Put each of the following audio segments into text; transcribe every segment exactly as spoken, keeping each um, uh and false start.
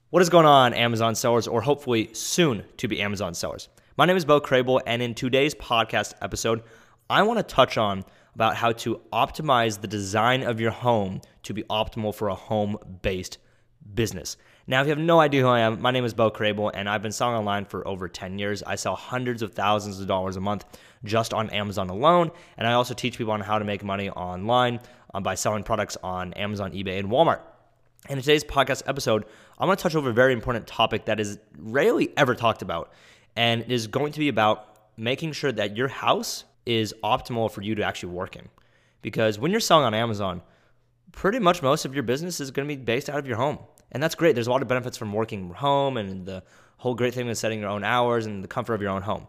What is going on, Amazon sellers, or hopefully soon to be Amazon sellers? My name is Beau Crable, and in today's podcast episode, I want to touch on about how to optimize the design of your home to be optimal for a home-based business. Now, if you have no idea who I am, my name is Beau Crable, and I've been selling online for over ten years. I sell hundreds of thousands of dollars a month just on Amazon alone, and I also teach people on how to make money online um, by selling products on Amazon, eBay, and Walmart. And in today's podcast episode, I'm going to touch over a very important topic that is rarely ever talked about, and it is going to be about making sure that your house is optimal for you to actually work in. Because when you're selling on Amazon, pretty much most of your business is going to be based out of your home. And that's great. There's a lot of benefits from working from home, and the whole great thing is setting your own hours and the comfort of your own home.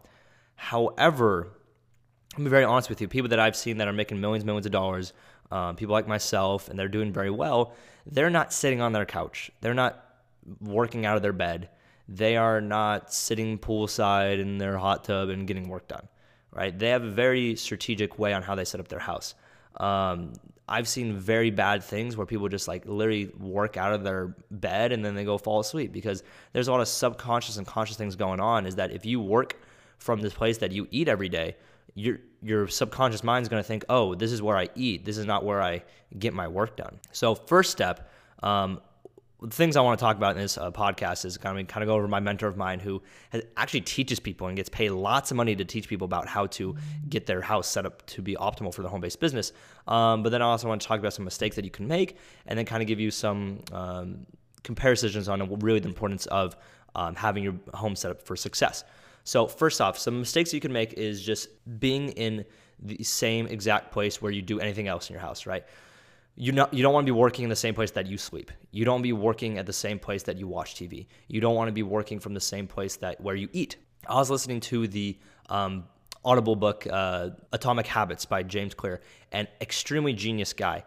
However, I'll be very honest with you, people that I've seen that are making millions, millions of dollars, um, people like myself, and they're doing very well, they're not sitting on their couch. They're not working out of their bed. They are not sitting poolside in their hot tub and getting work done, right? They have a very strategic way on how they set up their house. Um, I've seen very bad things where people just like literally work out of their bed and then they go fall asleep, because there's a lot of subconscious and conscious things going on. Is that if you work from this place that you eat every day, your your subconscious mind is going to think, oh, this is where I eat. This is not where I get my work done. So first step, um, the things I want to talk about in this uh, podcast is kind of kind of go over my mentor of mine who has, actually teaches people and gets paid lots of money to teach people about how to get their house set up to be optimal for the home-based business. Um, but then I also want to talk about some mistakes that you can make, and then kind of give you some um, comparisons on really the importance of um, having your home set up for success. So first off, some mistakes you can make is just being in the same exact place where you do anything else in your house, right? You not, you don't want to be working in the same place that you sleep. You don't want to be working at the same place that you watch T V. You don't want to be working from the same place that where you eat. I was listening to the um, Audible book, uh, Atomic Habits by James Clear, an extremely genius guy.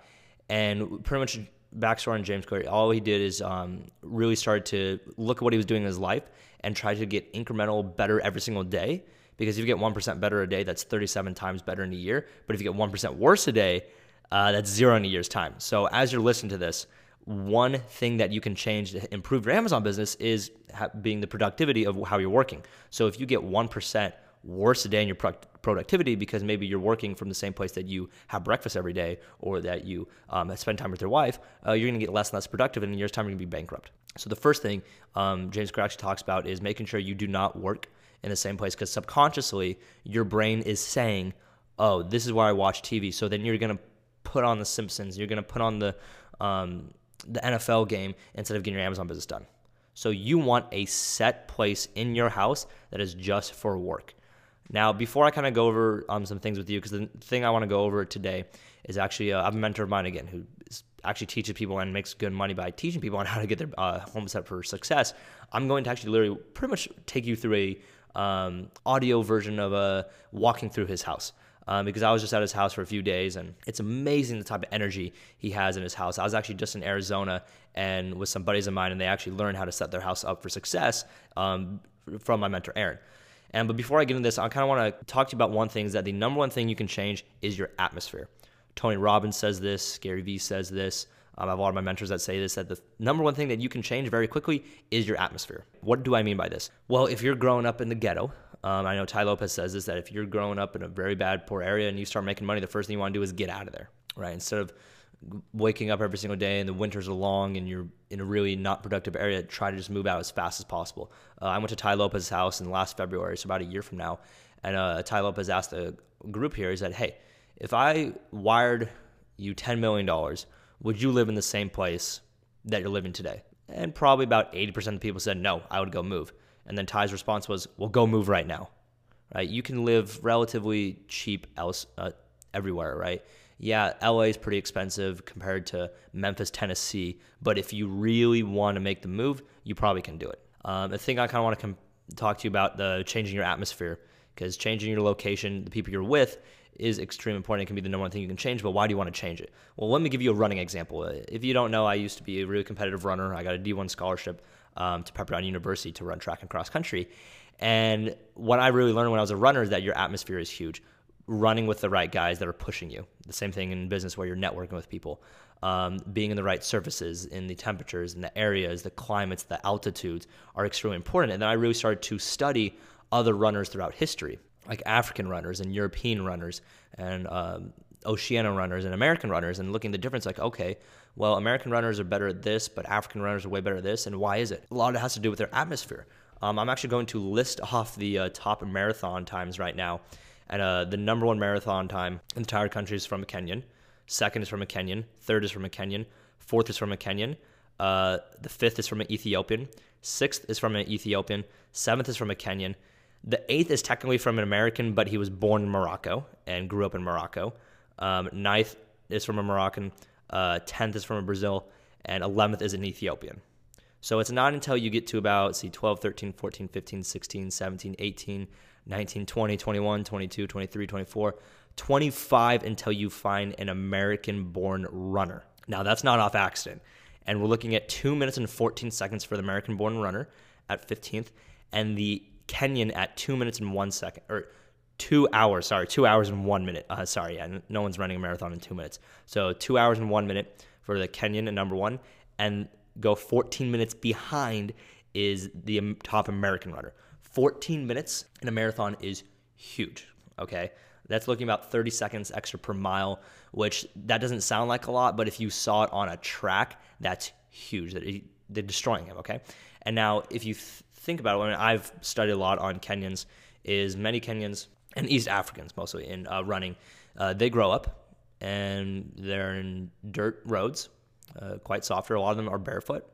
And pretty much backstory on James Clear, all he did is um, really started to look at what he was doing in his life and try to get incremental better every single day. Because if you get one percent better a day, that's thirty-seven times better in a year. But if you get one percent worse a day, uh, that's zero in a year's time. So as you're listening to this, one thing that you can change to improve your Amazon business is ha- being the productivity of how you're working. So if you get one percent worse a day in your pro- productivity because maybe you're working from the same place that you have breakfast every day, or that you um, spend time with your wife, uh, you're going to get less and less productive, and in a year's time, you're going to be bankrupt. So the first thing um, James Clear actually talks about is making sure you do not work in the same place, because subconsciously, your brain is saying, oh, this is where I watch T V. So then you're going to put on The Simpsons, you're going to put on the um, the N F L game instead of getting your Amazon business done. So you want a set place in your house that is just for work. Now, before I kind of go over um, some things with you, because the thing I want to go over today is actually, uh, I have a mentor of mine again who is, actually teaches people and makes good money by teaching people on how to get their uh, home set up for success. I'm going to actually literally pretty much take you through a um, audio version of uh, walking through his house. Um, because I was just at his house for a few days, and it's amazing the type of energy he has in his house. I was actually just in Arizona and with some buddies of mine, and they actually learned how to set their house up for success um, from my mentor, Aaron. And but before I get into this, I kind of want to talk to you about one thing, is that the number one thing you can change is your atmosphere. Tony Robbins says this, Gary Vee says this. Um, I have a lot of my mentors that say this, that the number one thing that you can change very quickly is your atmosphere. What do I mean by this? Well, if you're growing up in the ghetto, um, I know Tai Lopez says this, that if you're growing up in a very bad, poor area and you start making money, the first thing you want to do is get out of there, right? Instead of waking up every single day and the winters are long and you're in a really not productive area, try to just move out as fast as possible. Uh, I went to Tai Lopez's house in last February, so about a year from now, and uh, Tai Lopez asked a group here, he said, hey, if I wired you ten million dollars, would you live in the same place that you're living today? And probably about eighty percent of the people said, no, I would go move. And then Ty's response was, well, go move right now, right? You can live relatively cheap else uh, everywhere, right? Yeah, L A is pretty expensive compared to Memphis, Tennessee, but if you really want to make the move, you probably can do it. Um, I think I kind of want to com- talk to you about the changing your atmosphere, because changing your location, the people you're with, is extremely important. It can be the number one thing you can change, but why do you want to change it? Well, let me give you a running example. If you don't know, I used to be a really competitive runner. I got a D one scholarship um, to Pepperdine University to run track and cross country. And what I really learned when I was a runner is that your atmosphere is huge. running with the right guys that are pushing you. The same thing in business where you're networking with people. Um, being in the right surfaces, in the temperatures, in the areas, the climates, the altitudes are extremely important. And then I really started to study other runners throughout history, like African runners and European runners and um, Oceania runners and American runners, and looking at the difference, like, okay, well, American runners are better at this, but African runners are way better at this. And why is it? A lot of it has to do with their atmosphere. Um, I'm actually going to list off the uh, top marathon times right now. And uh, the number one marathon time in the entire country is from a Kenyan. Second is from a Kenyan. Third is from a Kenyan. Fourth is from a Kenyan. Uh, the fifth is from an Ethiopian. Sixth is from an Ethiopian. Seventh is from a Kenyan. The eighth is technically from an American, but he was born in Morocco and grew up in Morocco. Um, ninth is from a Moroccan. Uh, tenth is from a Brazil. And eleventh is an Ethiopian. So it's not until you get to about, see, twelve, thirteen, fourteen, fifteen, sixteen, seventeen, eighteen, nineteen, twenty, twenty-one, twenty-two, twenty-three, twenty-four, twenty-five until you find an American-born runner. Now, that's not off accident. And we're looking at two minutes and fourteen seconds for the American-born runner at fifteenth, and the Kenyan at two minutes and one second, or two hours, sorry, two hours and one minute. Uh, sorry, yeah, no one's running a marathon in two minutes. So two hours and one minute for the Kenyan at number one, and go fourteen minutes behind is the top American runner. fourteen minutes in a marathon is huge, okay? That's looking about thirty seconds extra per mile, which that doesn't sound like a lot, but if you saw it on a track, that's huge. They're destroying him, okay? And now if you th- think about it, I mean, I've studied a lot on Kenyans, is many Kenyans, and East Africans mostly in uh, running, uh, they grow up and they're in dirt roads, uh, quite softer. A lot of them are barefoot.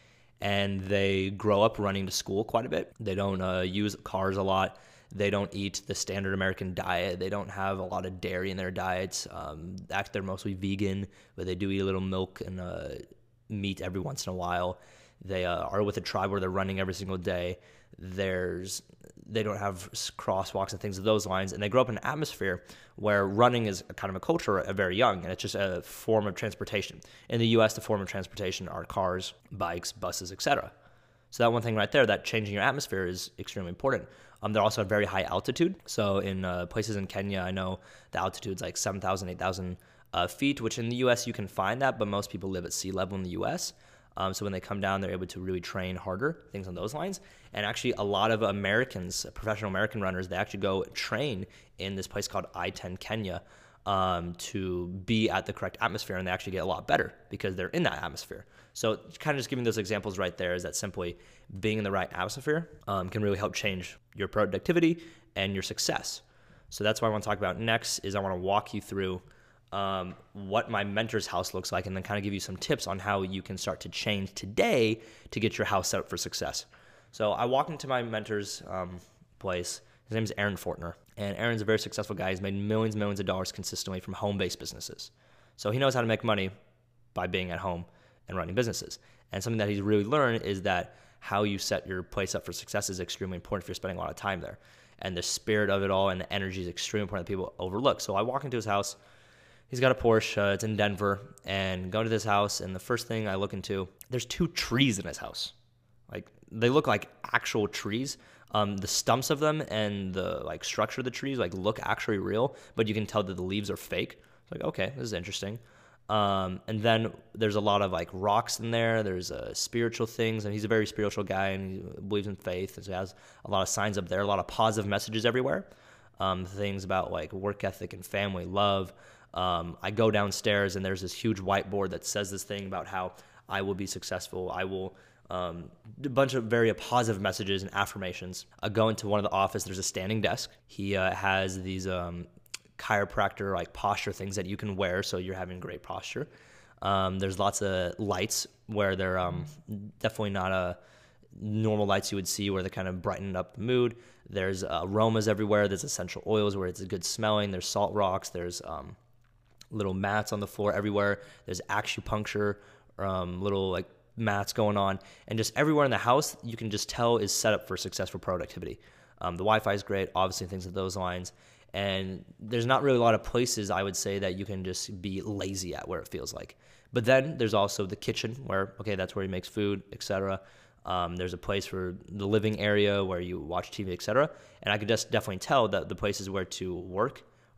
And they grow up running to school quite a bit. They don't uh, use cars a lot. They don't eat the standard American diet. They don't have a lot of dairy in their diets. Um, actually, they're mostly vegan, but they do eat a little milk and uh, meat every once in a while. They uh, are with a tribe where they're running every single day. There's they don't have crosswalks and things of those lines, and they grow up in an atmosphere where running is a kind of a culture uh, very young, and it's just a form of transportation. In the U S, the form of transportation are cars, bikes, buses, et cetera. So that one thing right there, that changing your atmosphere is extremely important. Um, they're also at very high altitude. So in uh, places in Kenya, I know the altitude's like seven thousand, eight thousand uh, feet, which in the U S you can find that, but most people live at sea level in the U S. Um, so when they come down, they're able to really train harder, things on those lines. And actually, a lot of Americans, professional American runners, they actually go train in this place called I ten Kenya um, to be at the correct atmosphere, and they actually get a lot better because they're in that atmosphere. So kind of just giving those examples right there is that simply being in the right atmosphere um, can really help change your productivity and your success. So that's what I want to talk about next is I want to walk you through Um, what my mentor's house looks like, and then kind of give you some tips on how you can start to change today to get your house set up for success. So I walk into my mentor's um, place. His name is Aaron Fortner, and Aaron's a very successful guy. He's made millions and millions of dollars consistently from home-based businesses. So he knows how to make money by being at home and running businesses. And something that he's really learned is that how you set your place up for success is extremely important if you're spending a lot of time there. And the spirit of it all and the energy is extremely important that people overlook. So I walk into his house. He's got a Porsche, uh, it's in Denver, and go to this house, and the first thing I look into, there's two trees in his house. Like, they look like actual trees. Um, the stumps of them and the like structure of the trees like look actually real, but you can tell that the leaves are fake. It's like, okay, this is interesting. Um, and then there's a lot of like rocks in there. There's uh, spiritual things, and he's a very spiritual guy, and he believes in faith, and so he has a lot of signs up there, a lot of positive messages everywhere. Um, things about like work ethic and family, love. Um, I go downstairs and there's this huge whiteboard that says this thing about how I will be successful. I will, um, a bunch of very positive messages and affirmations. I go into one of the office. There's a standing desk. He uh, has these um, chiropractor like posture things that you can wear, so you're having great posture. Um, there's lots of lights where they're um, definitely not a normal lights you would see where they kind of brighten up the mood. There's uh, aromas everywhere. There's essential oils where it's good smelling. There's salt rocks. There's um, little mats on the floor everywhere. There's acupuncture, um, little like mats going on, and just everywhere in the house you can just tell is set up for successful productivity. Um, the Wi-Fi is great, obviously things of those lines, and there's not really a lot of places I would say that you can just be lazy at where it feels like. But then there's also the kitchen where, okay, that's where he makes food, et cetera. Um, there's a place for the living area where you watch T V, et cetera. And I could just definitely tell that the places where to work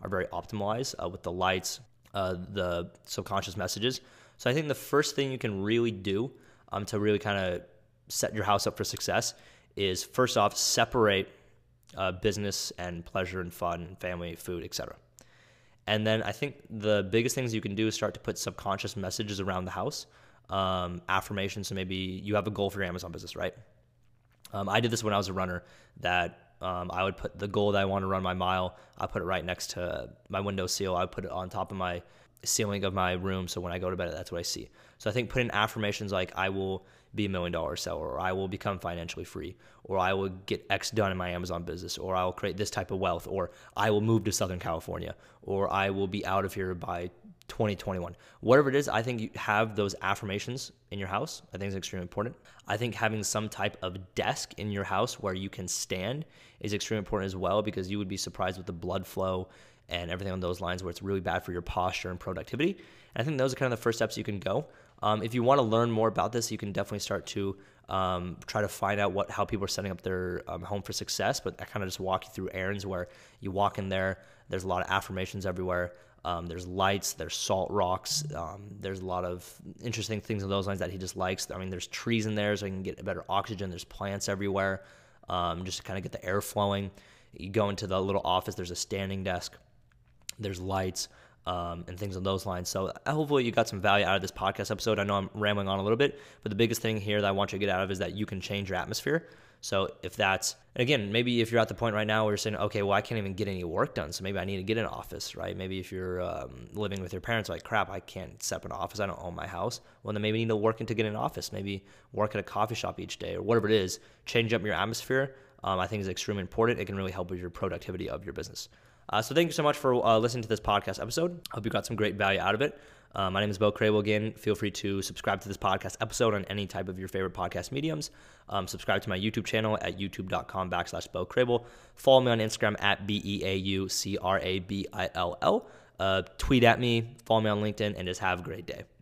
are very optimized uh, with the lights, uh, the subconscious messages. So I think the first thing you can really do um, to really kind of set your house up for success is, first off, separate uh, business and pleasure and fun and family, food, et cetera. And then I think the biggest things you can do is start to put subconscious messages around the house, um, affirmations. So maybe you have a goal for your Amazon business, right? Um, I did this when I was a runner, that um, I would put the goal that I want to run my mile, I put it right next to my window sill. I would put it on top of my ceiling of my room, so when I go to bed, that's what I see. So I think putting affirmations like, I will be a million dollar seller, or I will become financially free, or I will get X done in my Amazon business, or I will create this type of wealth, or I will move to Southern California, or I will be out of here by twenty twenty-one. Whatever it is, I think you have those affirmations in your house. I think it's extremely important. I think having some type of desk in your house where you can stand is extremely important as well, because you would be surprised with the blood flow and everything on those lines, where it's really bad for your posture and productivity. And I think those are kind of the first steps you can go. Um, if you want to learn more about this, you can definitely start to um, try to find out what how people are setting up their um, home for success. But I kind of just walk you through errands where you walk in there, there's a lot of affirmations everywhere. Um, there's lights, there's salt rocks, um, there's a lot of interesting things on those lines that he just likes. I mean, there's trees in there so you can get better oxygen. There's plants everywhere, um, just to kind of get the air flowing. You go into the little office, there's a standing desk. There's lights um, and things on those lines. So hopefully you got some value out of this podcast episode. I know I'm rambling on a little bit, but the biggest thing here that I want you to get out of is that you can change your atmosphere. So if that's, and again, maybe if you're at the point right now where you're saying, okay, well, I can't even get any work done, so maybe I need to get an office, right? Maybe if you're um, living with your parents, like, crap, I can't set up an office, I don't own my house. Well, then maybe you need to work into get an office, maybe work at a coffee shop each day or whatever it is. Change up your atmosphere, um, I think is extremely important. It can really help with your productivity of your business. Uh, so thank you so much for uh, listening to this podcast episode. I hope you got some great value out of it. Uh, my name is Bo Crable again. Feel free to subscribe to this podcast episode on any type of your favorite podcast mediums. Um, subscribe to my YouTube channel at youtube.com backslash Bo Crable. Follow me on Instagram at B E A U C R A B I L L. Uh, tweet at me, follow me on LinkedIn, and just have a great day.